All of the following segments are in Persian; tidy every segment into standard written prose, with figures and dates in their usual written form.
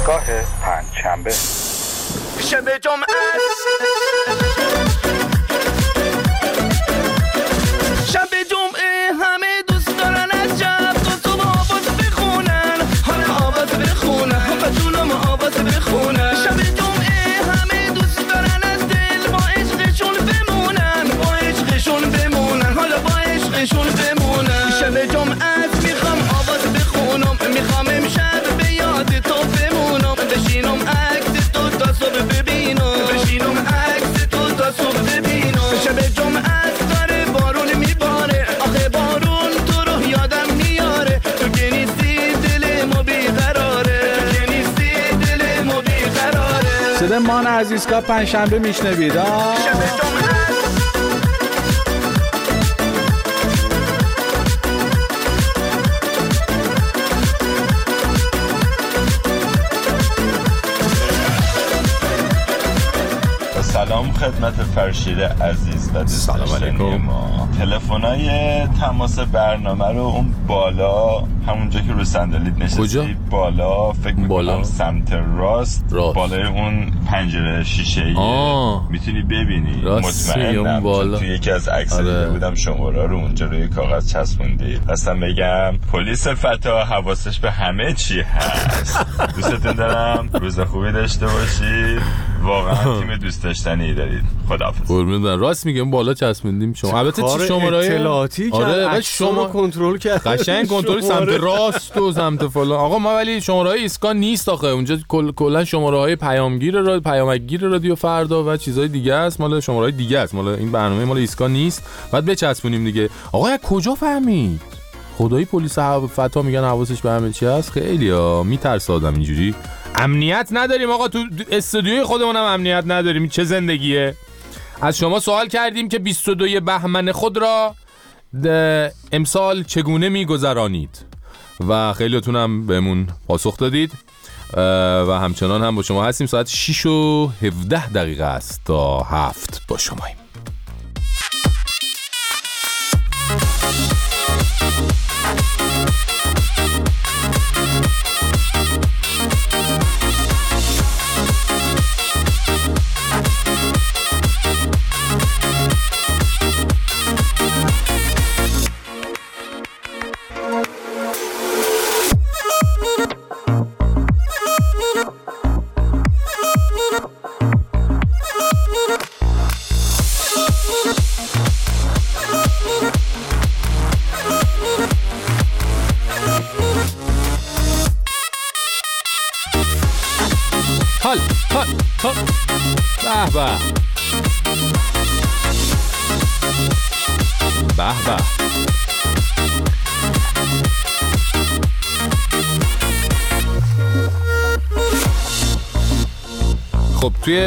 ایستگاه پنجشنبه. شب جمعه شب جمعه همه دوست دارن از شب تا صبح آواز بخونن، حالا آواز بخونن و جونم آواز بخونن. شب جمعه همه دوست دارن از دل با عشقشون بمونن، با عشقشون بمونن، حالا با عشقشون بمونن. شب جمعه میخوام آواز بخونم، میخوام امشب به یاد تو بمونم، بشینم عکس تو تا صبح ببینم، بشینم عکس تو تا صبح ببینم. شب جمعه داره بارون میباره، آخه بارون تو رو یادم میاره، تو که نیستی دل ما بیقراره، تو که نیستی دل ما بیقراره. صدا مان از ایستگاه پنجشنبه میشنوید. شب جمعه سلام خدمت فرشید عزیز و دوست داشتنی ما. تلفن‌های تماس برنامه رو اون بالا، همونجا که رو صندلیت نشستی بالا، فکر می‌کنم سمت راست بالای اون پنجره شیشه‌ای میتونی ببینی. مطمئنم چون توی یکی از عکس‌ها دیده بودم شماره رو اونجا روی کاغذ چسبوندی. خواستم بگم پلیس فتا حواسش به همه چی هست. دوستتون دارم، روز خوبی داشته باشید. واقعا تیم دوست داشتنی دارید. خداحافظ. قربونت. راست میگم بالا چسبوندیم شما. البته چی شماره‌ای اطلاعاتی آره شما کنترل کرد. قشنگ کنترل سمت راست و سمت فلان. آقا ما ولی شماره‌های ایسکا نیست آخه. اونجا کلا شماره‌های پیامگیر رادیو فردا و چیزای دیگه است، مال شماره‌های دیگه است، مال این برنامه مال ایسکا نیست. بعد بچسبونیم دیگه. آقا از کجا فهمید؟ خدایی پلیس فتا میگن حواسش به همه چی هست. خیلی‌ها میترسه آدم اینجوری. امنیت نداریم آقا، تو استودیوی خودمون هم امنیت نداریم. چه زندگیه؟ از شما سوال کردیم که 22 بهمن خود را امسال چگونه میگذرانید و خیلیاتون هم بهمون پاسخ دادید و همچنان هم با شما هستیم. ساعت 6:17 است تا 7 با شماییم. به خب توی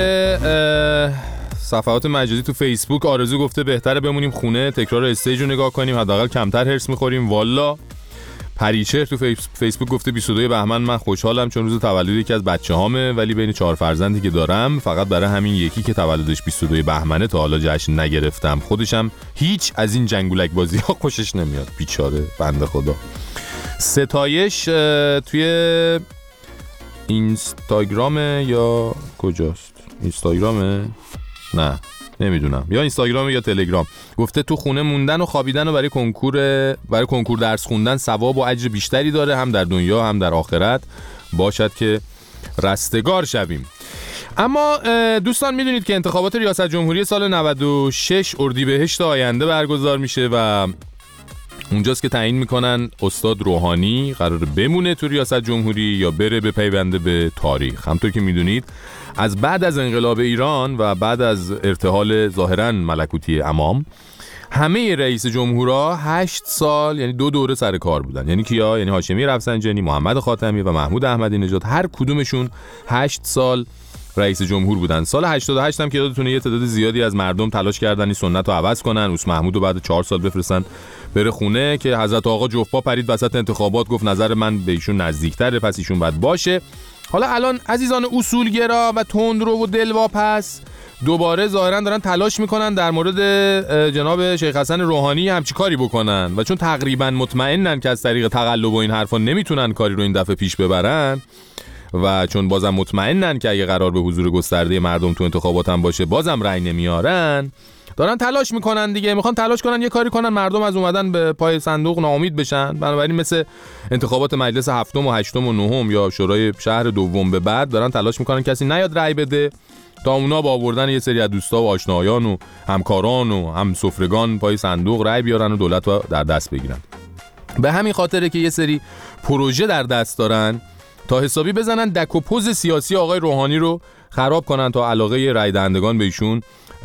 صفحات مجازی تو فیسبوک آرزو گفته بهتره بمونیم خونه، تکرار استیج رو نگاه کنیم، حداقل کمتر هرس میخوریم. والا پریچهر تو فیسبوک گفته 22 بهمن من خوشحالم چون روز تولد یکی از بچه‌هامه، ولی بین 4 فرزندی که دارم فقط برای همین یکی که تولدش 22 بهمنه تا حالا جشن نگرفتم. خودشم هیچ از این جنگولک بازی‌ها خوشش نمیاد. بیچاره بنده خدا. ستایش توی اینستاگرام یا کجاست؟ اینستاگرامه؟ نه نمیدونم، یا اینستاگرام یا تلگرام. گفته تو خونه موندن و خوابیدن و برای کنکور درس خوندن ثواب و اجر بیشتری داره، هم در دنیا هم در آخرت. باشد که رستگار شویم. اما دوستان میدونید که انتخابات ریاست جمهوری سال 96 اردیبهشت آینده برگزار میشه و اونجاست که تعیین میکنن استاد روحانی قراره بمونه تو ریاست جمهوری یا بره بپیونده به تاریخ. همونطور که میدونید از بعد از انقلاب ایران و بعد از ارتحال ظاهراً ملکوتی امام، همه رئیس جمهورها 8 سال یعنی 2 دوره سر کار بودن. یعنی کیا؟ یعنی هاشمی رفسنجانی، محمد خاتمی و محمود احمدی نژاد. هر کدومشون 8 سال رئیس جمهور بودن. سال 88 هم که یادتونه یه تعداد زیادی از مردم تلاش کردن این سنت رو عوض کنن، اوس محمود رو بعد 4 سال بفرستن بره خونه که حضرت آقا جفپا پرید وسط انتخابات گفت نظر من به ایشون نزدیک‌تره پس ایشون باید باشه. حالا الان عزیزان اصولگرا و تندرو و دلواپس دوباره ظاهرا دارن تلاش میکنن در مورد جناب شیخ حسن روحانی همچی کاری بکنن و چون تقریبا مطمئنن که از طریق تقلب و این حرفا نمیتونن کاری رو این دفعه پیش ببرن، و چون بازم مطمئنن که اگه قرار به حضور گسترده مردم تو انتخابات هم باشه بازم رأی نمیارن، دارن تلاش میکنن دیگه، میخوان تلاش کنن یه کاری کنن مردم از اومدن به پای صندوق ناامید بشن. بنابراین مثل انتخابات مجلس هفتم و هشتم و نهم یا شورای شهر دوم به بعد دارن تلاش میکنن کسی نیاد رأی بده تا اونا با آوردن یه سری از دوستا و آشنایان و همکاران و همسفرگان پای صندوق رأی بیارن و دولت رو در دست بگیرن. به همین خاطره که یه سری پروژه در دست دارن تا حسابی بزنن دک و پوز سیاسی آقای روحانی رو خراب کنن تا علاقه رأی دهندگان به ایشون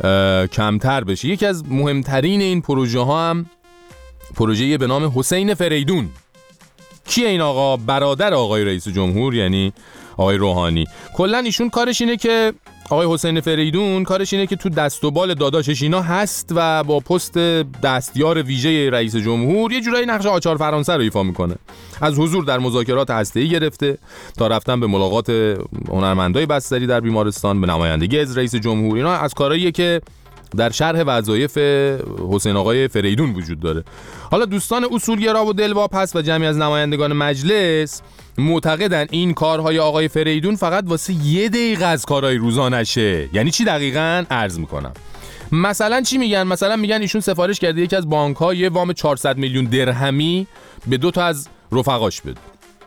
کمتر بشه. یکی از مهمترین این پروژه ها هم پروژه به نام حسین فریدون. کیه این آقا؟ برادر آقای رئیس جمهور یعنی آقای روحانی. کلا ایشون کارش اینه که آقای حسین فریدون کارش اینه که تو دست و بال داداشش اینا هست و با پست دستیار ویژه رئیس جمهور یه جورایی نقش آچار فرانسه رو ایفا میکنه. از حضور در مذاکرات هسته‌ای گرفته تا رفتن به ملاقات هنرمندای بستری در بیمارستان، به نمایندگی از رئیس جمهور، اینا از کارهاییه که در شرح وظایف حسین آقای فریدون وجود داره. حالا دوستان اصولگرا و دلواپس و جمعی از نمایندگان مجلس معتقدن این کارهای آقای فریدون فقط واسه یه دقیقه از کارهای روزانشه. یعنی چی دقیقاً؟ عرض میکنم. مثلا چی میگن؟ مثلا میگن ایشون سفارش کرده یکی از بانک‌ها یه وام 400 میلیون درهمی به 2 تا از رفقاش بده.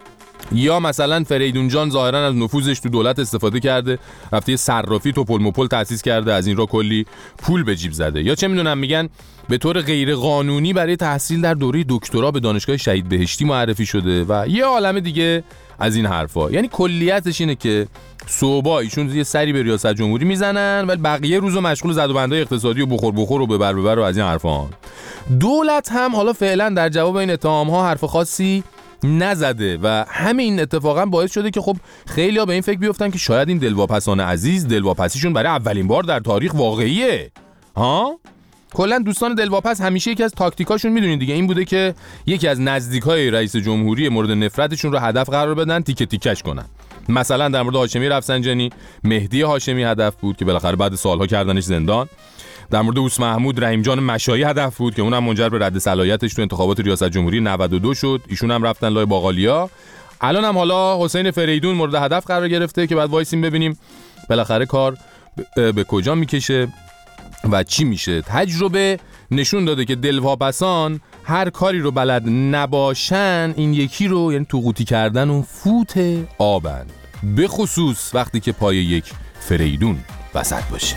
یا مثلا فریدون جان ظاهرا از نفوذش تو دولت استفاده کرده، رفته صرافی توپل مپل تأسیس کرده، از این را کلی پول به جیب زده. یا چه میدونم میگن به طور غیر قانونی برای تحصیل در دوره دکترا به دانشگاه شهید بهشتی معرفی شده و یه عالمه دیگه از این حرفا. یعنی کلیتش اینه که صبح ایشون یه سری به ریاست جمهوری میزنن ولی بقیه روزو مشغول زد و بندای اقتصادی و بخور و ببر و از این حرفا. دولت هم حالا فعلا در جواب این اتهام‌ها حرف خاصی نزده و همین اتفاقا باعث شده که خب خیلی‌ها به این فکر بیفتن که شاید این دلواپسان عزیز دلواپسیشون برای اولین بار در تاریخ واقعیه. ها؟ کلا دوستان دلواپس همیشه یکی از تاکتیکاشون میدونید دیگه این بوده که یکی از نزدیکای رئیس جمهوری مورد نفرتشون رو هدف قرار بدن، تیکه تیکش کنن. مثلا در مورد هاشمی رفسنجانی مهدی هاشمی هدف بود که بالاخره بعد سالها کردنش زندان. در مورد اوس محمود رحیم جان مشایی هدف بود که اونم منجر به رد صلاحیتش تو انتخابات ریاست جمهوری 92 شد. ایشون هم رفتن لای باقالیا. الان هم حالا حسین فریدون مورد هدف قرار گرفته که بعد وایسیم ببینیم بالاخره کار به کجا میکشه و چی میشه. تجربه نشون داده که دلواپسان هر کاری رو بلد نباشن این یکی رو، یعنی تو قوطی کردن و فوت آبن، به خصوص وقتی که پای یک فریدون وسط باشه.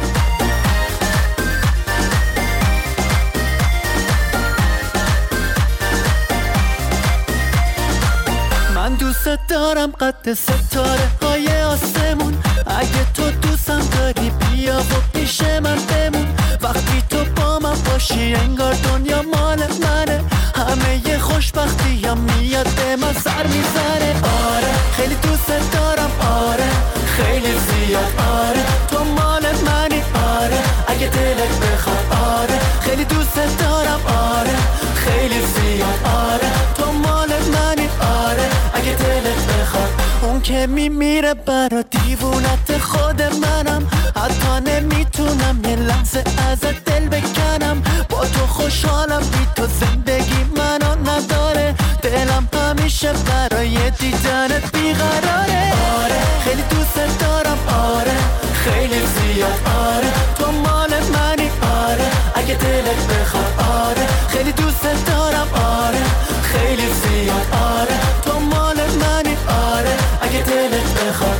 من دوست دارم قد ستاره های آسمون، اگه تو دوستم داری بیا و پیش من بمون. وقتی تو با من باشی انگار دنیا مال منه، همه ی خوشبختی هم میاد به من سر میزنه. آره خیلی دوست دارم، آره خیلی زیاد، آره تو مال منی، آره اگه دلت بخواد، آره خیلی دوست دارم، آره خیلی زیاد، آره تو مال منی، آره اگه دلت بخواد. اون که میمیره برا دیوونت خود منم، حتی نمیتونم یه لحظه ازت دل بکنم. با تو خوشحالم، بی تو زندگی منو نداره، دلم همیشه برای دیدنت بیقراره. آره خیلی دوست دارم، آره خیلی زیاد، آره تو مال منی، آره اگه دلت بخواد، آره خیلی دوست دارم، آره خیلی زیاد، آره تو مال منی، آره اگه دلت بخواد.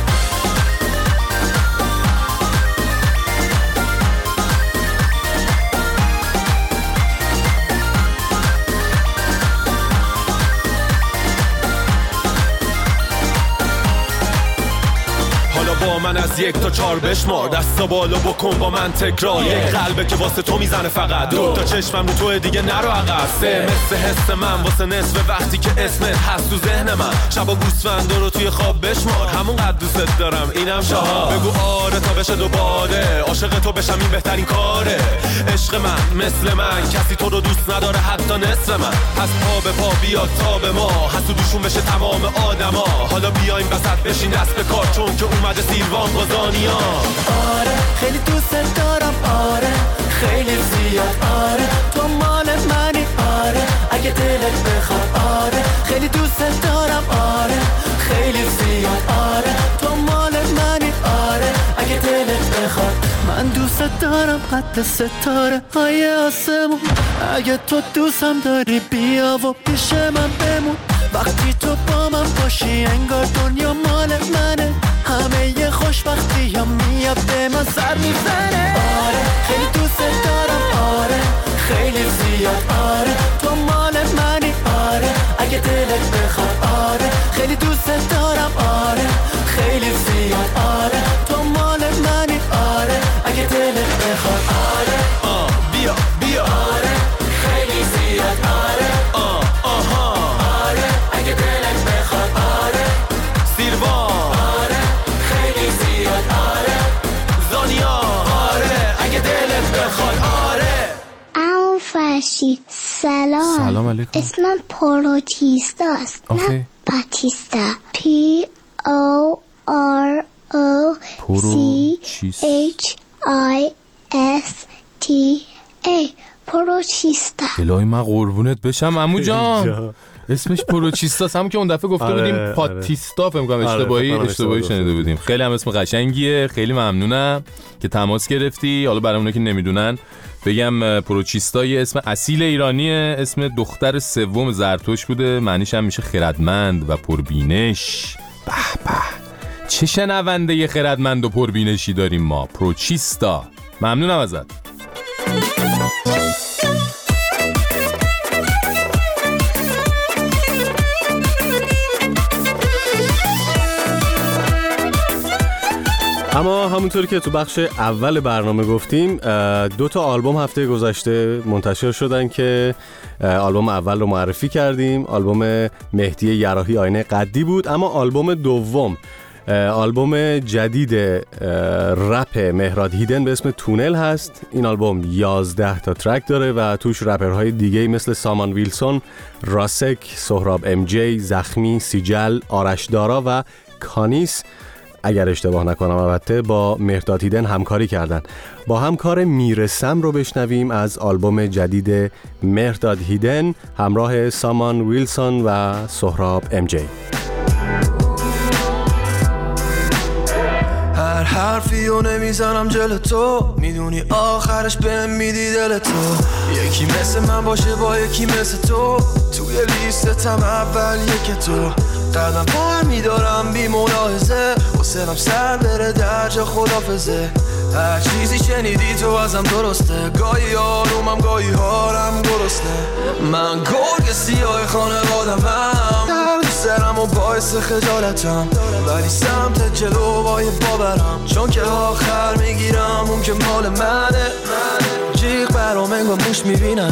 با من از 1 تا 4 بشمار، دستا بالا بکن با من تکرار. یک قلبه که واسه تو میزنه فقط، 2 تا چشمم رو توه دیگه نرو عقب. 3 مثل حس من واسه نصف وقتی که اسمت هست تو ذهن من. شبا گوسفندا رو توی خواب بشمار، همون قد دوست دارم اینم 4. بگو آره تا بشه دوباره، عاشق تو بشم این بهترین کاره. عشق من مثل من کسی تو رو دوست نداره حتی نصف من. پس پا به پا بیاد تا به ما، حسودشون بشه تمام آدما. حالا بیایم وسط بشین دست به کار، چون که اومده سیروان قزانیا. آره خیلی دوست دارم، آره خیلی زیاد، آره تو مال منی، آره اگه دلت بخواد، آره خیلی دوست دارم، آره خیلی زیاد، آره دارم قد ستاره های آسمون. اگه تو دوستم داری بیا و پیش من بمون. وقتی تو با من باشی انگار دنیا مال منه. همه ی خوشبختی ها میاد به من سر میزنه. آره خیلی دوست دارم، آره خیلی زیاد، آره تو مال منی، آره اگه دلت بخواد، آره خیلی دوست دارم، آره خیلی زیاد، آره تو مال منی، آره اگه دلت بخواد، آره بیا بیا، آره خیلی زیاد، آره آره اگه دلت بخواد، آره سیروان، آره خیلی زیاد، آره زانیا، آره اگه دلت بخواد، آره. عمو فرشید سلام علیکم. اسمم پروتیستاست نه باتیستا. POROCHISTA پروتیستا. الهی من قربونت بشم عمو جان. اسمش پروچیستاست، همون که اون دفعه گفته بودیم پاتیستا، فکر کنم اشتباهی شنیده بودیم. خیلی هم اسم قشنگیه، خیلی ممنونم که تماس گرفتی. حالا برای اونایی که نمیدونن بگم پروچیستا یه اسم اصیل ایرانیه، اسم دختر سوم زرتشت بوده، معنیش هم میشه خردمند و پربینش. به به چه شنونده خردمند و پربینشی داریم ما. پروچیستا ممنونم ازت. اما همونطوری که تو بخش اول برنامه گفتیم 2 تا آلبوم هفته گذشته منتشر شدن که آلبوم اول رو معرفی کردیم، آلبوم مهدی یراحی آینه قدی بود. اما آلبوم دوم، آلبوم جدید رپ مهراد هیدن به اسم تونل هست. این آلبوم 11 تا ترک داره و توش رپرهای دیگه مثل سامان ویلسون، راسک، سهراب ام جی، زخمی، سیجل، آرش دارا و کانیس اگر اشتباه نکنم البته با مهرداد هیدن همکاری کردن. با همکار میرسم رو بشنویم از آلبوم جدید مهرداد هیدن همراه سامان ویلسون و سهراب ام جی. هر حرفیو نمیزنم جلو تو، میدونی آخرش بهم میدی دل تو. یکی مثل من باشه با یکی مثل تو، توی لیستم اول یک تو. قدم بر میدارم بی ملاحظه، حسنم سر بره در جا خدافزه. هر چیزی شنیدی تو ازم درسته، گاهی آرومم گاهی حالم گرسنه. من گرگ سیاه خانوادمم، درد سرم و باعث خجالتم، ولی سمت جلو با یه باورم، چون که آخر میگیرم اون که مال منه. جیغ برام انگار موش میبینم،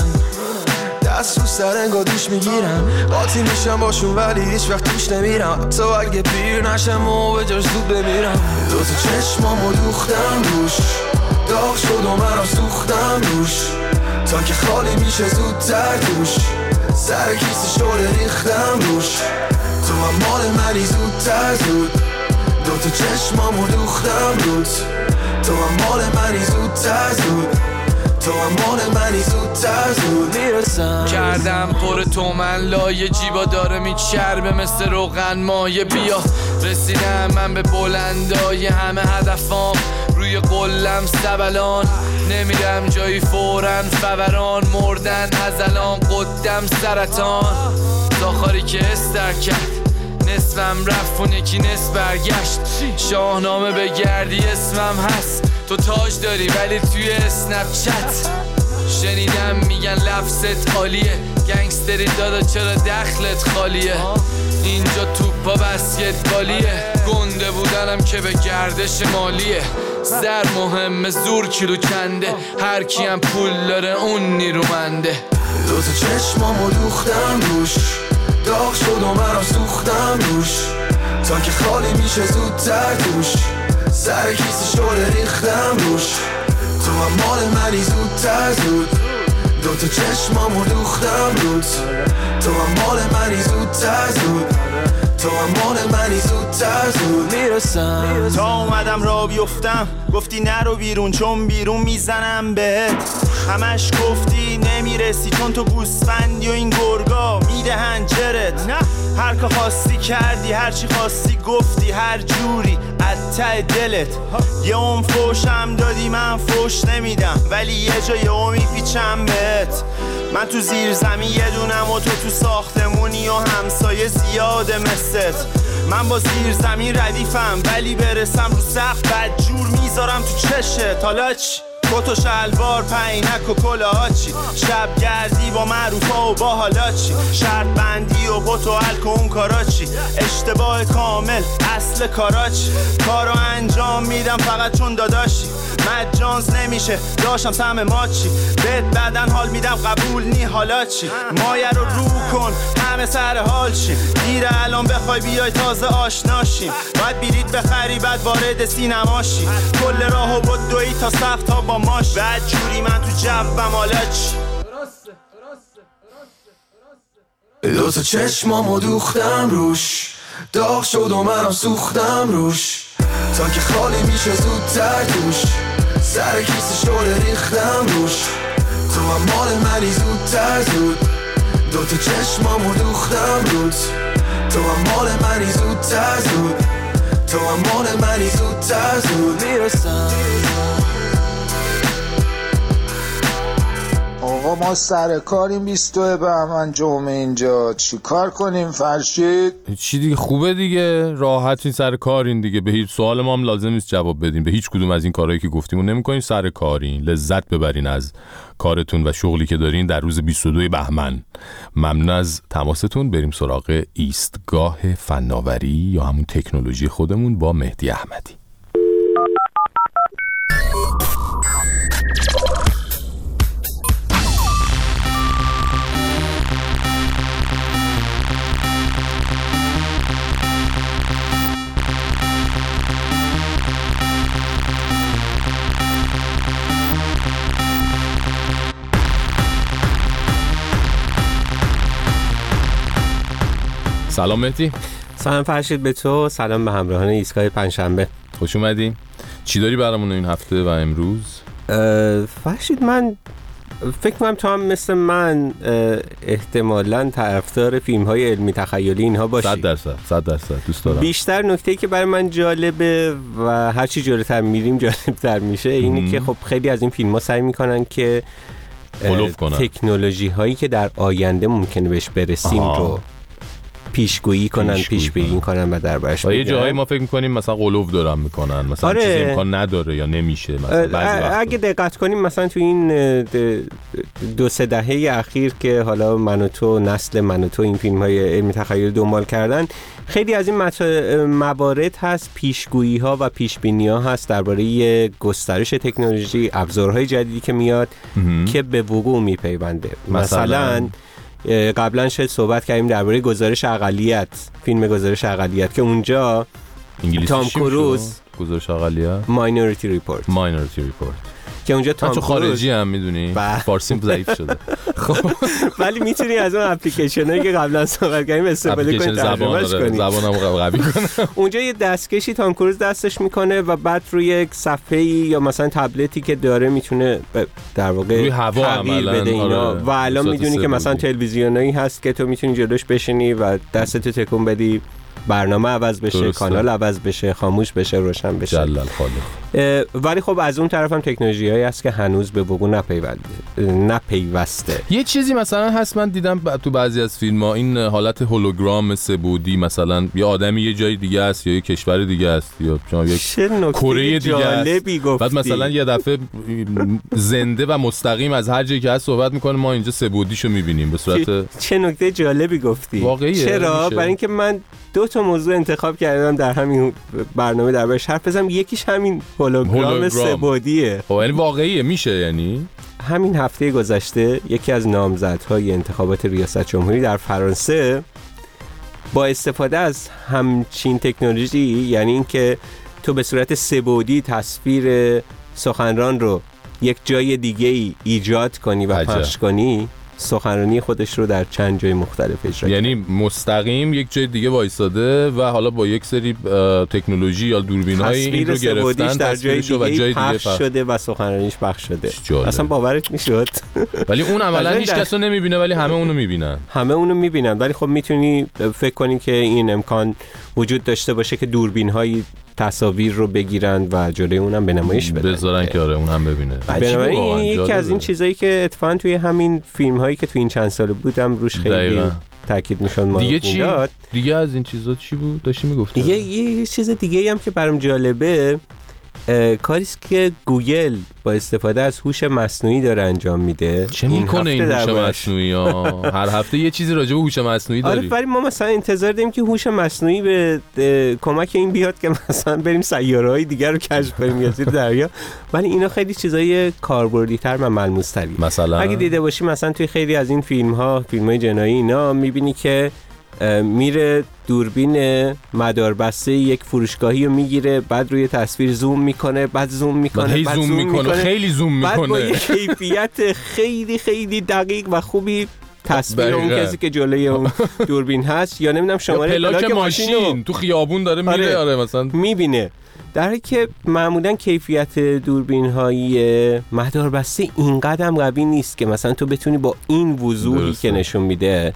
دست رو سر انگار دوش میگیرم، قاطی میشم باشون ولی هیچ وقت توش نمیرم. تو اگه پیر نشم و به جاش زود بمیرم. 2 تا چشمامو دوختم روش، داغ شد و منم سوختم روش، تا که خالی میشه زودتر توش، سر کیسه شده ریختم روش. تو هم مال منی زودتر زود، 2 تا چشمامو دوختم روت، تو هم مال منی زودتر زود، تو هم مال منی زودتر زود میرسم. کردم پر تو من لایه، جیبا داره میچربه مثل روغن مایه. بیا رسیدم من به بلندای همه هدفام، روی قلم سبلان نمیرم جایی فورن فوران، مردن از الان قدم سرطان. داخاری که استر کرد نصفم رفت و یکی نصف برگشت، شاهنامه بگردی اسمم هست. تو تاج داری ولی توی اسنپ چت شنیدم میگن لفظت عالیه، گنگستری دادا چرا دخلت خالیه، اینجا توپا بسکتبالیه، گنده بودنم که به گردش مالیه، زر مهمه زور کیلو کنده، هر کیم پول داره اون نیرومنده. 2 تا چشمامو دوختم روش، داغ شد و منم سوختم روش، تا که خالی میشه زودتر توش، سر کیسه شده ریختم روش. تو هم مال منی زودتر زود، 2 تا چشمامو دوختم روت، تو هم مال منی زودتر زود، تو هم مال منی زودتر زود میرسم. تا اومدم را بیفتم گفتی نرو بیرون چون بیرون میزنم بهت، همش گفتی نمیرسی چون تو گوسفندی و این گرگا میدهن جرت. هر که خواستی کردی، هر چی خواستی گفتی، هر جوری از ته دلت. یه اون فوشم دادی من فوش نمیدم، ولی یه جا یه اون میپیچم بهت. من تو زیر زمین یه دونم و تو ساختمونی و همسایه زیاده مثلت. من با زیر زمین ردیفم ولی برسم رو سقف بدجور میذارم تو چشت. حالا چی؟ کت و شلوار پینک و کلاه چی؟ شب گردی با معروفا و با حالا چی؟ شرط بندی و بوت و الک و اون کارا چی؟ اشتباه کامل اصل کارا چی؟ کارو انجام میدم فقط چون داداشی. مجانز نمیشه داشتم سهم ماچی. بهت بعدن حال میدم قبول نی حالا چی؟ مایه رو رو کن همه سر حال چی؟ دیره الان بخوای بیای تازه آشناشیم. باید بیرید بخری بعد وارد سینماشی. کل راهو بود دوی تا سقف تا با ماش. بعد جوری من تو جوم حالا چی؟ دو تا چشمامو دوختم روش، داغ شد و منم سوختم روش. تا که خالی میشه زودتر توش، سر کیسه شده ریختم روش. تو هم مال منی زودتر زود. دو تا چشمامو دوختم رود، تو هم مال منی زودتر زود. تو هم مال منی زودتر زود. میرسم آقا ما سر کاریم 22 بهمن جمعه اینجا، چی کار کنیم فرشید؟ چی دیگه خوبه دیگه، راحتین سر کارین دیگه. به هیچ سوال ما هم لازم نیست جواب بدیم، به هیچ کدوم از این کارهایی که گفتیم نمی کنین. سر کارین، لذت ببرین از کارتون و شغلی که دارین در روز 22 بهمن. ممنون از تماستون. بریم سراغ ایستگاه فناوری یا همون تکنولوژی خودمون با مهدی احمدی. سلام مهدی. سلام فرشید به تو، سلام به همراهان ایستگاه پنجشنبه. خوش اومدی. چی داری برامون این هفته و امروز؟ فرشید من فکر کنم تو هم مثل من احتمالاً طرفدار فیلم‌های علمی تخیلی اینها باشی. 100% دوست دارم. بیشتر نکته‌ای که برای من جالبه و هر چی جلوتر میریم جالبتر میشه اینی که خب خیلی از این فیلم‌ها سعی میکنن که تکنولوژی هایی که در آینده ممکنه بهش برسیم رو پیشگویی کنن، پیش بینی کنن و دربارش یه جاهایی ما فکر می‌کنیم مثلا قلوف دارن میکنن، مثلا چیزی امکان نداره یا نمیشه. مثلا اگه دقت کنیم مثلا تو این 2-3 دهه اخیر که حالا من و تو، نسل من و تو این فیلم‌های علمی تخیل دنبال کردن، خیلی از این موارد هست، پیشگویی ها و پیش بینی ها هست درباره گسترش تکنولوژی، ابزارهای جدیدی که میاد که به وقوع میپیونده. مثلا قبلا شاید صحبت کردیم درباره گزارش اقلیت، فیلم گزارش اقلیت که اونجا تام کروز، گزارش اقلیت، ماینورتی ریپورت که اونجا تام کروز خارجی هم میدونی فارسیم ضعیف شده. خب ولی میتونی از اون اپلیکیشنایی که قبلا صحبت کردیم استفاده کنی، ترجمهش کنی، زبانمو قوی کنم. اونجا یه دستکشی تام کروز دستش میکنه و بعد روی یک صفحه‌ای یا مثلا تبلتی که داره میتونه در واقع تغییر بده اینا. و الان میدونی که مثلا تلویزیونایی هست که تو میتونی جلوش بشینی و دستتو تکون بدی، برنامه عوض بشه، کانال عوض بشه، خاموش بشه، روشن بشه. جلال خالق. ولی خب از اون طرف هم تکنولوژیایی هست که هنوز به وقوع نپیوسته. یه چیزی مثلا هست من دیدم تو بعضی از فیلم‌ها، این حالت هولوگرام سه‌بعدی، مثلا یه آدمی یه جای دیگه است یا یه کشور دیگه است یا یک کره دیگه است، بعد مثلا یه دفعه زنده و مستقیم از هر جایی که هست صحبت میکنه، ما اینجا سه‌بعدیشو میبینیم به صورت. چه نکته جالبی گفتی. واقعیه. چرا؟ برای اینکه من 2 تا موضوع انتخاب کردم در همین برنامه دربارش حرف بزنم. یکیش همین هولوگرام سه‌بعدیه. خب یعنی واقعیه، میشه. یعنی همین هفته گذشته یکی از نامزدهای انتخابات ریاست جمهوری در فرانسه با استفاده از همچین تکنولوژی، یعنی اینکه تو به صورت سه‌بعدی تصویر سخنران رو یک جای دیگه ایجاد کنی و پخش کنی، سخنرانی خودش رو در چند جای مختلف اجرا کرده. یعنی مستقیم یک جای دیگه وایساده و حالا با یک سری تکنولوژی یا دوربین‌های این رو گرفتن در جای دیگه پخش شده و سخنرانیش پخش شده. اصلا باورت میشد. ولی اون عملاً هیچ کس رو نمیبینه ولی همه اونو میبینن. همه اونو میبینن، ولی خب میتونی فکر کنی که این امکان وجود داشته باشه که دوربین‌های تصاویر رو بگیرن و جلوی اونم به نمایش بدن، بذارن که آره اونم ببینه. بنابراین یکی از این چیزایی که اتفاقا توی همین فیلم‌هایی که توی این چند سال بودم روش خیلی تاکید می‌شد. دیگه چی؟ دیگه از این چیزا چی بود؟ داشتی میگفتی؟ یه چیز دیگه هم که برام جالبه کاریست که گوگل با استفاده از هوش مصنوعی داره انجام میده. چه میکنه این هوش مصنوعی ها؟ هر هفته یه چیزی راجع به هوش مصنوعی داری. آره ولی ما مثلا انتظار داریم که هوش مصنوعی به کمک این بیاد که مثلا بریم سیاره‌های دیگر رو کشف کنیم یا زیر دریا، ولی اینا خیلی چیزای کاربردی‌تر و ملموس‌تری. مثلا اگه دیده باشی مثلا توی خیلی از این فیلم‌های جنایی اینا می‌بینی که میره دوربین مداربسته یک فروشگاهی رو میگیره، بعد روی تصویر زوم میکنه، بعد زوم میکنه، بعد زوم میکنه، خیلی زوم میکنه، بعد با یک کیفیت خیلی خیلی دقیق و خوبی تصویر اون کسی که جلوی اون دوربین هست یا نمیدونم شماره پلاک ماشین تو خیابون داره میره. آره مثلا میبینه، در حالی که معمولا کیفیت دوربین‌های مداربسته اینقدر قوی نیست که مثلا تو بتونی با این وضوحی که نشون میده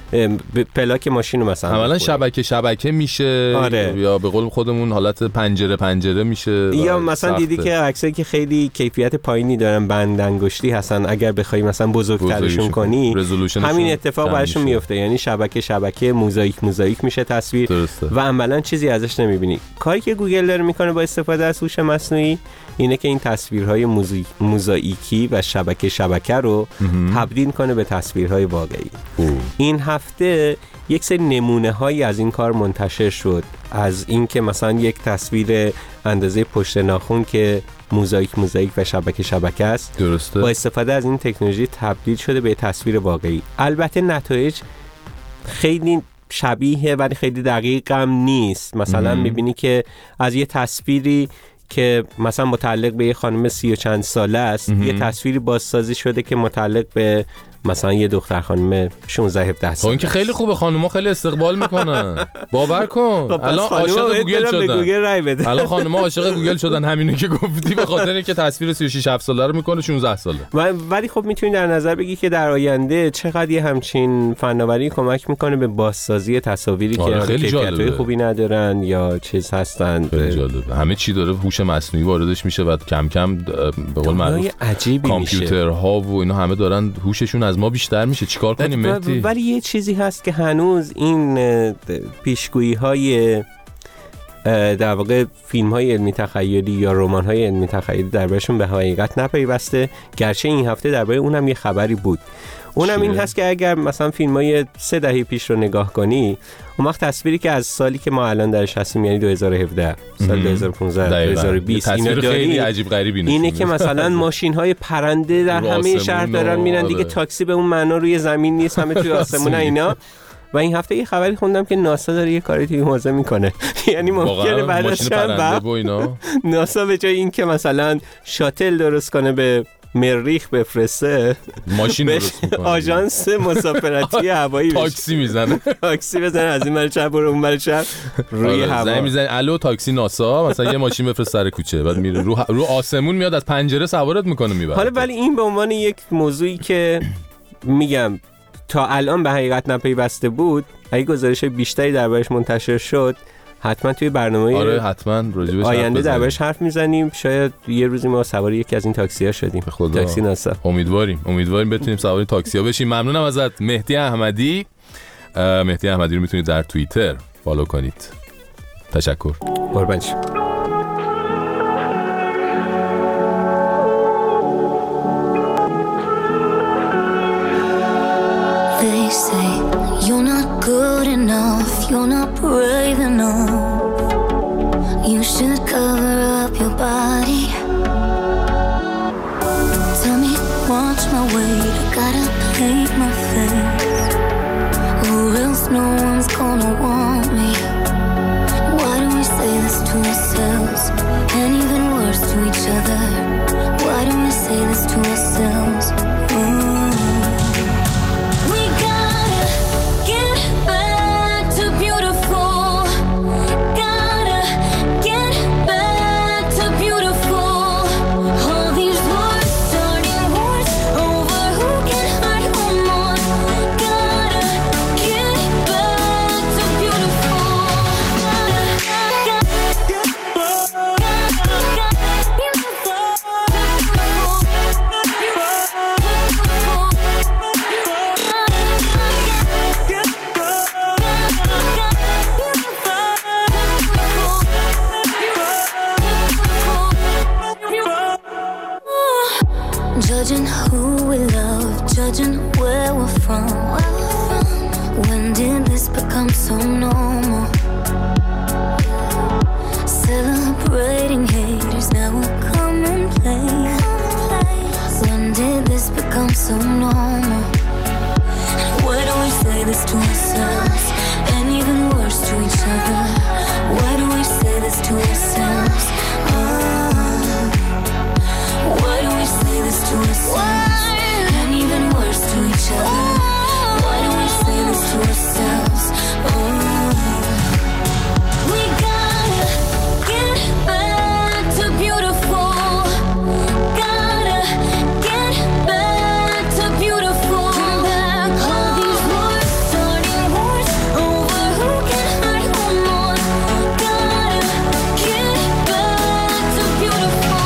پلاک ماشین رو مثلا عملا شبکه میشه. آره. یا به قول خودمون حالت پنجره میشه، یا مثلا سخته. دیدی که عکسایی که خیلی کیفیت پایینی دارن بند انگشتی هستن، اگر بخوای مثلا بزرگترشون کنی همین اتفاق براشون میفته، یعنی شبکه موزاییک میشه تصویر. درسته. و عملا چیزی ازش نمیبینی. کاری که گوگل داره میکنه با استفاده از هوش مصنوعی اینه که این تصویرهای موزاییکی و شبکه رو تبدیل کنه به تصویرهای واقعی. این هفته یک سری نمونه هایی از این کار منتشر شد، از این که مثلا یک تصویر اندازه پشت ناخن که موزاییک و شبکه است، درسته، با استفاده از این تکنولوژی تبدیل شده به تصویر واقعی. البته نتایج خیلی شبیه ولی خیلی دقیق هم نیست. مثلا میبینی که از یه تصویری که مثلا متعلق به یه خانم 30 و چند ساله است یه تصویری بازسازی شده که متعلق به مثلا یه دختر خانم 16 17 ساله. این که خیلی خوبه، خانوما خیلی استقبال میکنن. باور کن الان عاشق گوگل شدن. الان خانوما عاشق گوگل شدن، همینو که گفتی، به خاطر اینکه تصویر 36 7 ساله رو میکنه 16 ساله. ولی خب میتونی در نظر بگی که در آینده چقدر یه همچین فناوری کمک میکنه به بازسازی تصاویری که کیفیت خوبی ندارن یا چیز هستن. خیلی جالبه. همه چی داره هوش مصنوعی واردش میشه و کم کم به قول معروف کامپیوترها و اینا همه دارن هوششون از ما بیشتر میشه. چیکار کنیم مهدی؟ ولی یه چیزی هست که هنوز این پیشگویی‌های در واقع فیلم‌های علمی تخیلی یا رمان‌های علمی تخیلی دربارشون به حقیقت نپیوسته، گرچه این هفته درباره اونم یه خبری بود. اونم این هست که اگر مثلا فیلم‌های 3 دهه پیش رو نگاه کنی، اون وقت تصویری که از سالی که ما الان درش هستیم یعنی 2017 سال 2015 2020 اینا خیلی عجیب غریبی اینه که مثلا ماشین‌های پرنده در همه شهر دارن میرن دیگه، تاکسی به اون معنا روی زمین نیست، همه توی آسمون اینا. و این هفته یه خبری خوندم که ناسا داره یه کاری توی حوزه میکنه. یعنی ممکنه بعد از چند ناسا به جای این که مثلا شاتل درست کنه به مریخ بفرسته، ماشین درست میکنه، آژانس مسافرتی هوایی تاکسی میزنه، تاکسی بزنه از این ور چپ برو اون ور چپ روی هوا زنگ میزنه الو تاکسی ناسا، مثلا یه ماشین بفرست سر کوچه، بعد میره رو آسمون میاد از پنجره سوارت میکنه میبره. حالا ولی این به عنوان یک موضوعی که میگم تا الان به حقیقت نپیوسته بود، اگه گزارش بیشتری دربارش منتشر شد حتما توی برنامه آره حتما آینده دربارش حرف میزنیم. شاید یه روزی ما سوار یکی از این تاکسی‌ها شدیم. تاکسی ناسا. امیدواریم بتونیم سوار تاکسی‌ها بشیم. ممنونم ازت مهدی احمدی. مهدی احمدی رو میتونید در توییتر فالو کنید. تشکر. قربان شما. They say you're not good enough, you're not brave enough. You should cover up your body. Tell me, watch my weight, I gotta paint my face, or else no one's gonna want me. Why do we say this to ourselves, and even worse to each other? Why do we say this to ourselves? Judging who we love, judging where we're from. When did this become so normal? Celebrating haters now a commonplace. When did this become so normal? Why do we say this to ourselves and even worse to each other? Why do we say this to ourselves? Why do we say this to ourselves and even worse to each other? Why do we say this to ourselves? We gotta get back to beautiful. Gotta get back to beautiful. All these wars, starting wars over who can hurt who more. Gotta get back to beautiful.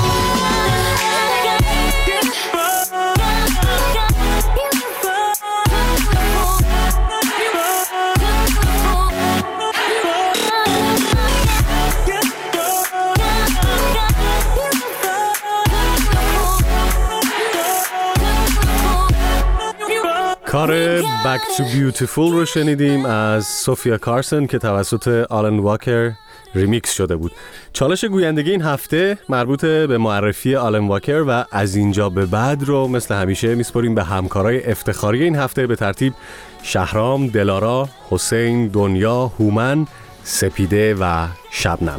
کار Back to Beautiful رو شنیدیم از سوفیا کارسن که توسط آلن واکر ریمیکس شده بود. چالش گویندگی این هفته مربوط به معرفی آلن واکر و از اینجا به بعد رو مثل همیشه میسپریم به همکارای افتخاری این هفته به ترتیب شهرام، دلارا، حسین، دنیا، هومن، سپیده و شبنم.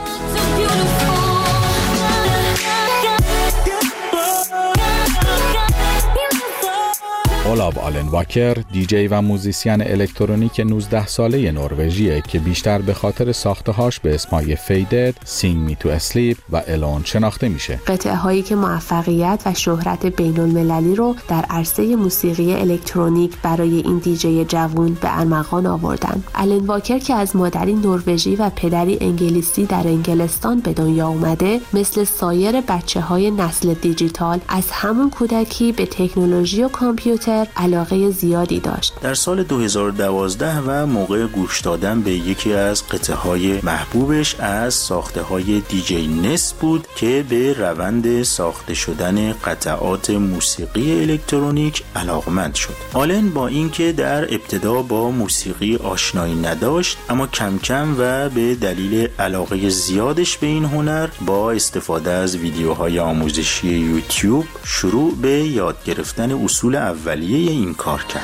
اولاو آلن واکر دیجی و موزیسین الکترونیک 19 ساله نروژیه که بیشتر به خاطر ساخته‌هاش به اسمای فیدد، سینگ می تو اسلیپ و الون شناخته میشه. قطعه هایی که موفقیت و شهرت بین المللی رو در عرصه موسیقی الکترونیک برای این دیجی جوان به ارمغان آوردن. آلن واکر که از مادری نروژی و پدری انگلیسی در انگلستان به دنیا اومده، مثل سایر بچه‌های نسل دیجیتال از همون کودکی به تکنولوژی و کامپیوتر علاقه زیادی داشت. در سال 2012 و موقع گوش دادن به یکی از قطعه‌های محبوبش از ساخته‌های دیجی نس بود که به روند ساخته شدن قطعات موسیقی الکترونیک علاقمند شد. آلن با اینکه در ابتدا با موسیقی آشنایی نداشت، اما کم کم و به دلیل علاقه زیادش به این هنر با استفاده از ویدیوهای آموزشی یوتیوب شروع به یاد گرفتن اصول اولیه این کار کرد.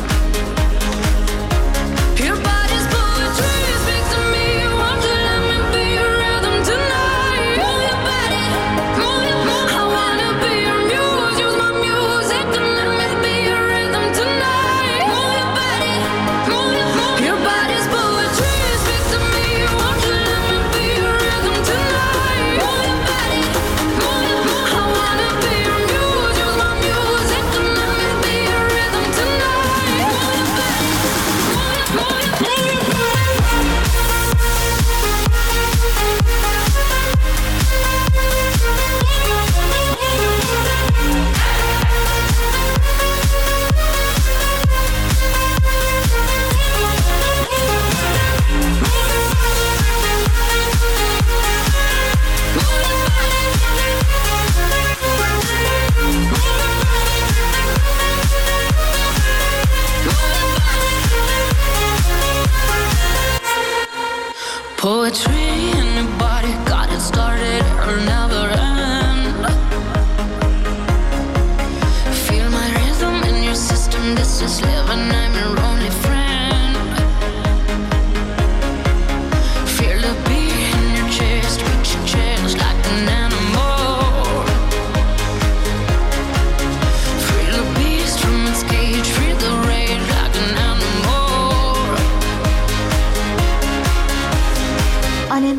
Your body's poetry, speak to me. Won't you let me be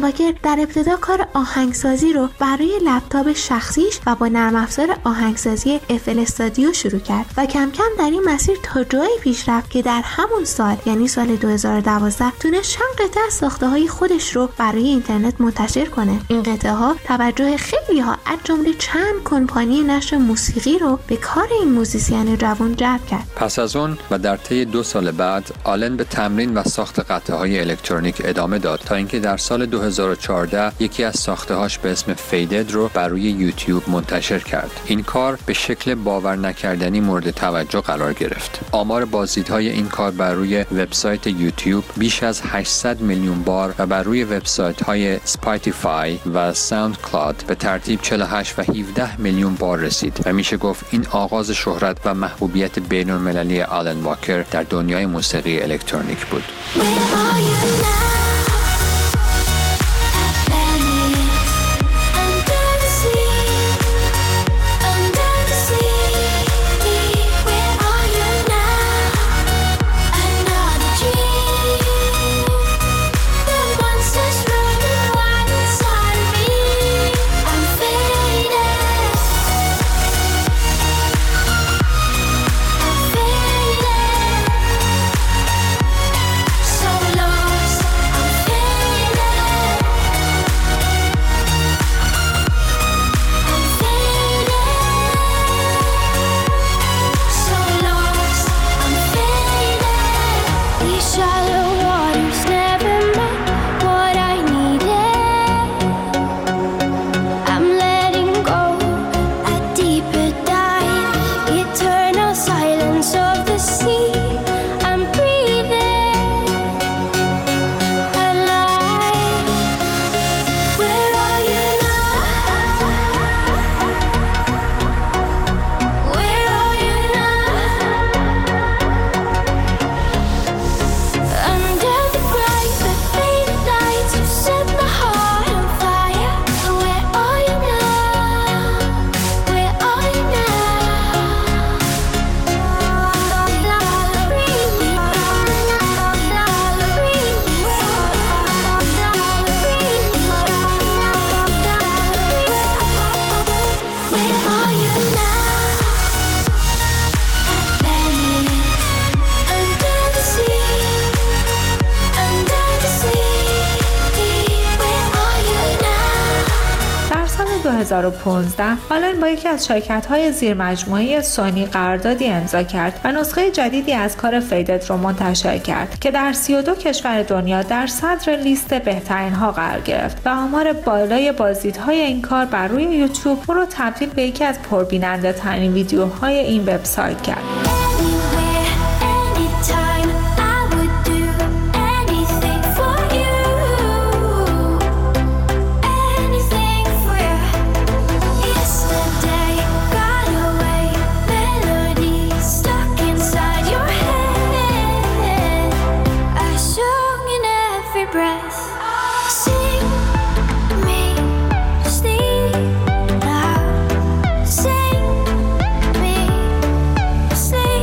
واکر در ابتدا کار آهنگسازی رو برای لپتاپ شخصیش و با نرم افزار آهنگسازی FL استودیو شروع کرد و کم کم در این مسیر تا جایی پیش رفت که در همون سال یعنی سال 2012 تونست چند قطعه از ساخته‌های خودش رو برای اینترنت منتشر کنه. این قطعه ها توجه خیلی ها از جمله چند کمپانی نشر موسیقی رو به کار این موزیسین جوان جلب کرد. پس از اون و در طی 2 سال بعد آلن به تمرین و ساخت قطعه‌های الکترونیک ادامه داد تا اینکه در سال 2014 یکی از ساخته‌هاش به اسم فیدد رو بر روی یوتیوب منتشر کرد. این کار به شکل باور نکردنی مورد توجه قرار گرفت. آمار بازدیدهای این کار بر روی وبسایت یوتیوب بیش از 800 میلیون بار و بر روی وبسایت‌های اسپاتیفای و ساوند کلاود به ترتیب 48 و 17 میلیون بار رسید و میشه گفت این آغاز شهرت و محبوبیت بین‌المللی آلن واکر در دنیای موسیقی الکترونیک بود. آلن با یکی از شرکت‌های زیرمجموعه سونی قراردادی امضا کرد و نسخه جدیدی از کار فیدد رو منتشر کرد که در 32 کشور دنیا در صدر لیست بهترین ها قرار گرفت و آمار بالای بازدیدهای این کار بر روی یوتیوب او رو تبدیل به یکی از پربیننده ترین ویدیوهای این وبسایت کرد. Sing me,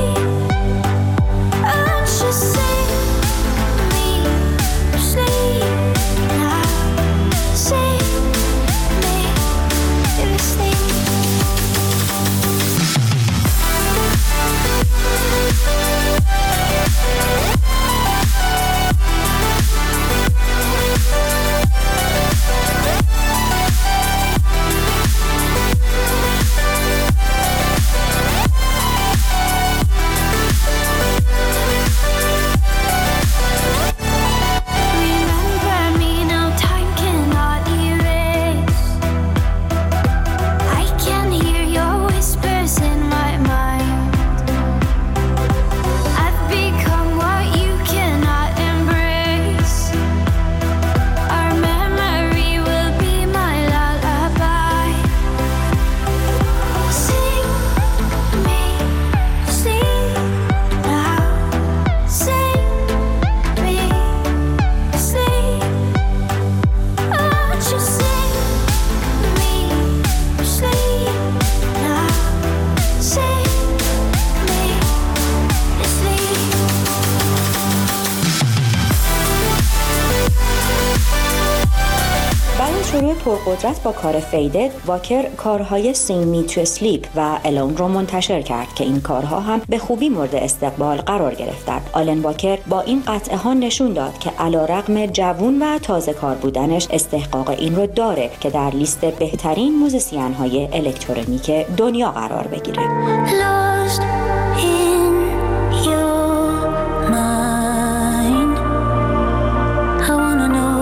شروع پرقدرت با کار فیدد، واکر کارهای Sing Me to Sleep و Alone رو منتشر کرد که این کارها هم به خوبی مورد استقبال قرار گرفتند. آلن واکر با این قطعه ها نشون داد که علیرغم جوان و تازه کار بودنش استحقاق این رو داره که در لیست بهترین موزیسین های الکترونیک دنیا قرار بگیره. Lost in your mind, I wanna know,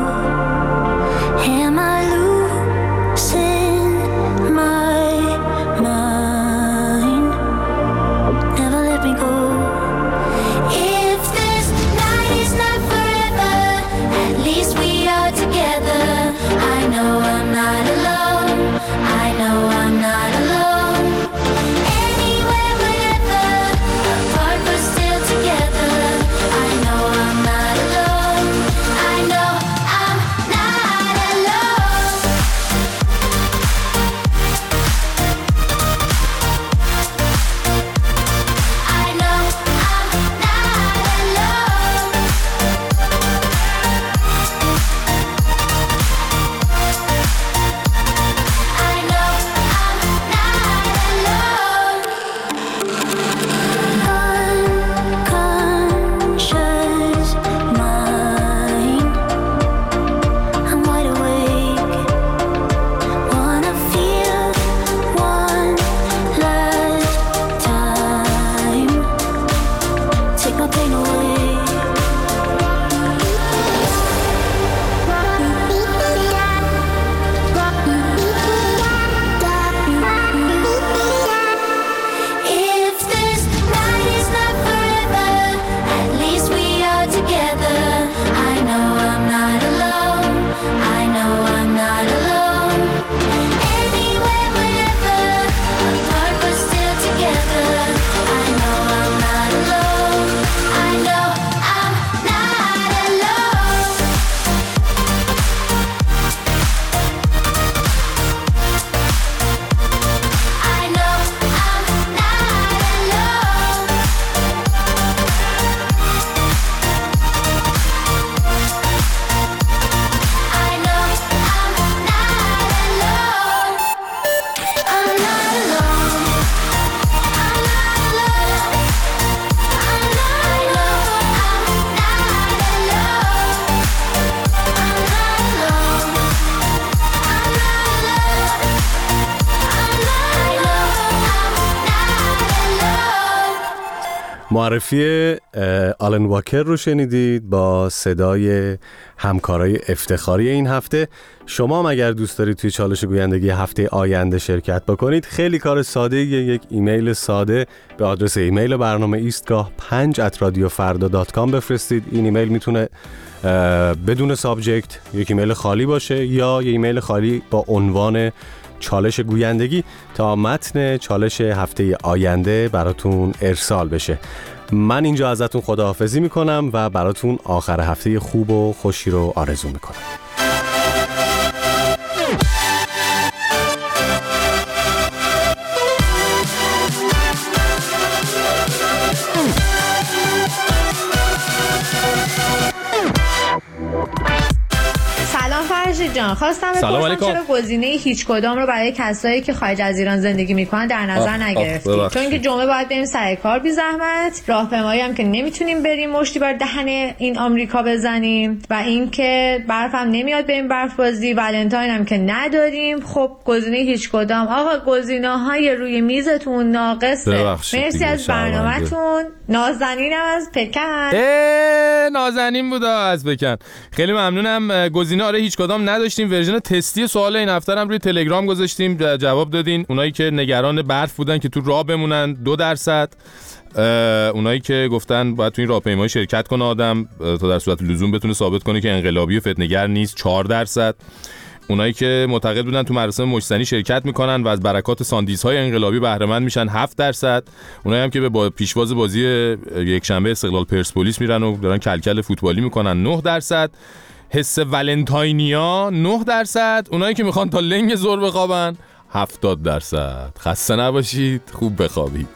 am I losing my mind? Never let me go. If this night is not forever, at least we are together. I know I'm not alone. I know I'm not alone. معرفی آلن واکر رو شنیدید با صدای همکارای افتخاری این هفته. شما هم اگر دوست دارید توی چالش گویندگی هفته آینده شرکت بکنید، خیلی کار ساده، یک ایمیل ساده به آدرس ایمیل برنامه ایستگاه 5@radiofarda.com بفرستید. این ایمیل میتونه بدون سابجکت یک ایمیل خالی باشه یا یک ایمیل خالی با عنوان چالش گویندگی تا متن چالش هفته آینده براتون ارسال بشه. من اینجا ازتون خداحافظی میکنم و براتون آخر هفته خوب و خوشی رو آرزو میکنم. جان خواستم بپرسم چرا گزینه هیچ کدام رو برای کسایی که خارج از ایران زندگی میکنن در نظر نگرفتید؟ چون که جمعه باید بریم سر کار بی زحمت، راهپیمایی هم که نمیتونیم بریم مشتی بر دهن این آمریکا بزنیم و اینکه برف هم نمیاد بریم برف بازی، ولنتاین هم که نداریم. خب گزینه هیچ کدام. آقا گزینه‌های روی میزتون ناقصه. مرسی از برنامه‌تون. نازنینم از پکن. نازنین بود از پکن. خیلی ممنونم. گزینه آره هیچ کدام نداشتیم. ورژن تستی سوال این هفته هم روی تلگرام گذاشتیم، جواب دادین. اونایی که نگران برف بودن که تو راه بمونن 2%، اونایی که گفتن باید تو این راهپیمایی شرکت کنه آدم تا در صورت لزوم بتونه ثابت کنه که انقلابی و فتنه‌گر نیست 4%، اونایی که معتقد بودن تو مراسم مجتمعی شرکت میکنن و از برکات ساندیزهای انقلابی بهره مند میشن 7%، اونایی هم که به با پیشواز بازی یک شنبه استقلال پرسپولیس میرن و دارن کلکل فوتبالی میکنن 9%، حس ولنتاینیا 9%، اونایی که میخوان تا لنگ زور بخوابن 70%. خسته نباشید، خوب بخوابید.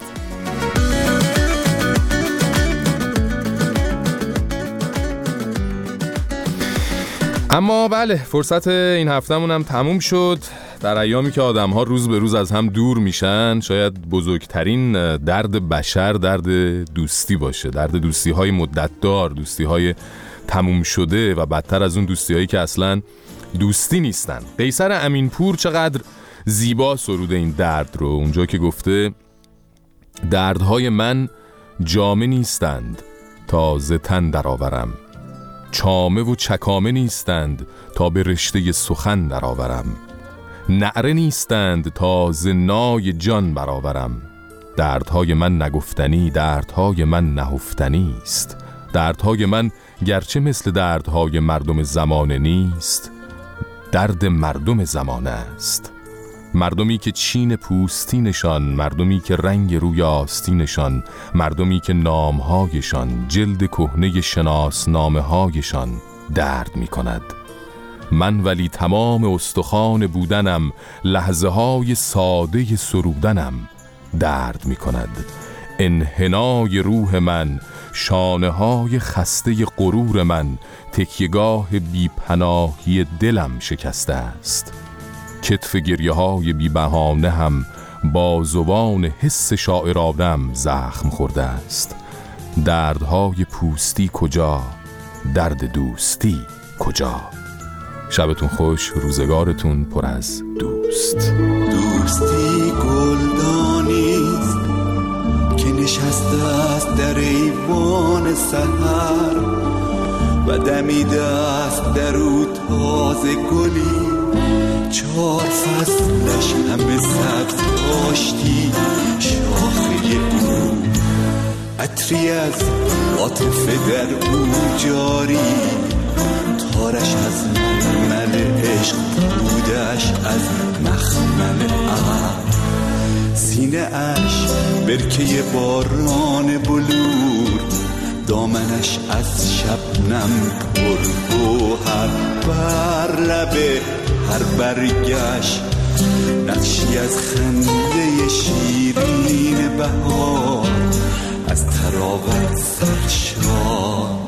اما بله، فرصت این هفتمون هم تموم شد. در ایامی که آدم‌ها روز به روز از هم دور میشن، شاید بزرگترین درد بشر درد دوستی باشه، درد دوستی‌های مدت‌دار، دوستی‌های تموم شده و بدتر از اون دوستی‌هایی که اصلاً دوستی نیستن. قیصر امینپور چقدر زیبا سروده این درد رو، اونجا که گفته دردهای من جامه نیستند تا ز تن درآورم، چامه و چکامه نیستند تا به رشته سخن درآورم، نعره نیستند تا ز نای جان برآورم، دردهای من نگفتنی، دردهای من نهفتنی است، دردهای من گرچه مثل دردهای مردم زمانه نیست، درد مردم زمانه است. مردمی که چین پوستینشان، مردمی که رنگ روی آستینشان، مردمی که نامهایشان جلد کهنه شناسنامه هایشان درد می کند. من ولی تمام استخوان بودنم، لحظه های ساده سرودنم درد می کند. انحنای روح من، شانه های خسته غرور من، تکیهگاه بیپناهی دلم شکسته است. کتف گریه های بی بهانه هم با زبان حس شاعرانم زخم خورده است. دردهای پوستی کجا، درد دوستی کجا. شبتون خوش، روزگارتون پر از دوست. دوستی گلدانیست که نشسته است در ایوان سحر و دمیده است در او تازه گلی، 4 فصلش همه سبز داشتی، شاخه او عطری از عاطفه در او جاری، تارش از مخمل عشق، بودش از مخمل عقل، سینه اش برکه باران بلور، دامنش از شبنم پر گوهر، بر لبه هر برگشت نقشی از خنده شیرین بهار، از طراوت سرشار.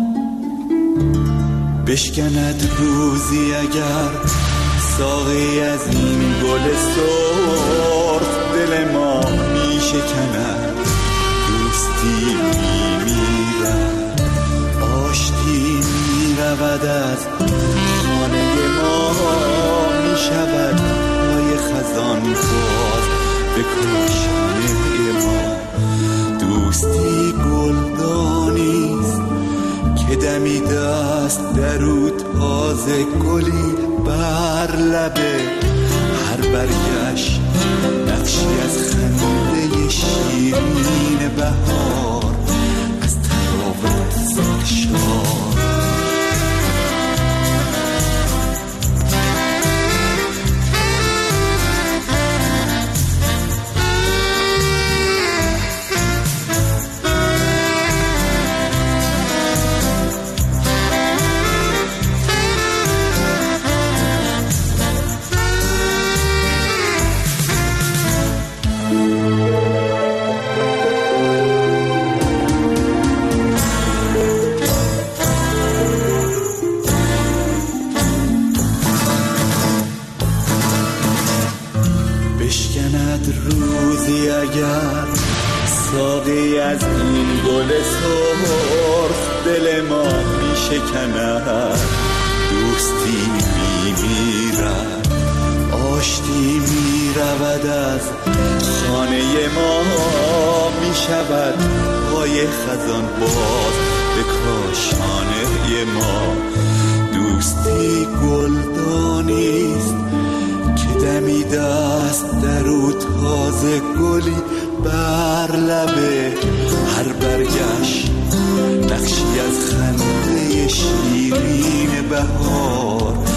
بشکند روزی اگر ساقی از این گل سرخ، دل ما می شکند، دوستی می میرد، آشتی می رود، از خانه ما می شود های خزان باز به کاشانه ما. دوستی گلدانیست که دمیده است در او تازه گلی، بر لبه هر برگشت نقشی از خنده شیرین بهار، از طراوت سرشار. روزی اگر ساقی از این گل سرخ، دل ما می شکند، دوستی می میرد، آشتی می رود، از خانه ما می شود پای خزان باز به کاشانه ما. دوستی گلدانیست که دمیده است در او تازه گلی، بر لبه هر برگشت نقشی از خنده شیرین بهار،